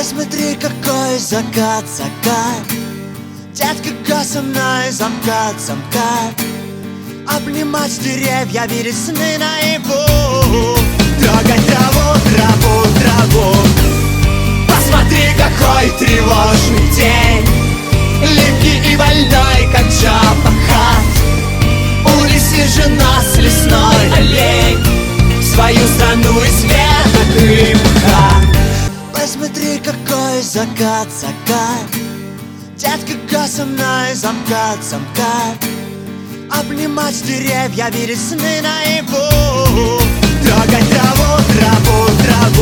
Посмотри, какой закат, закат. Детка со мной, замкат, замкат. Обнимать деревья, видеть сны наяву. Трогать траву, траву, траву. Посмотри, какой тревожный день. Липкий и больной, как Джабахат. Унеси же нас, лесной олень, в свою страну и света дымка. Посмотри, какой закат, закат. Детка со мной, замкат, замкат. Обнимать деревья, видеть сны наяву. Трогать траву, траву, траву.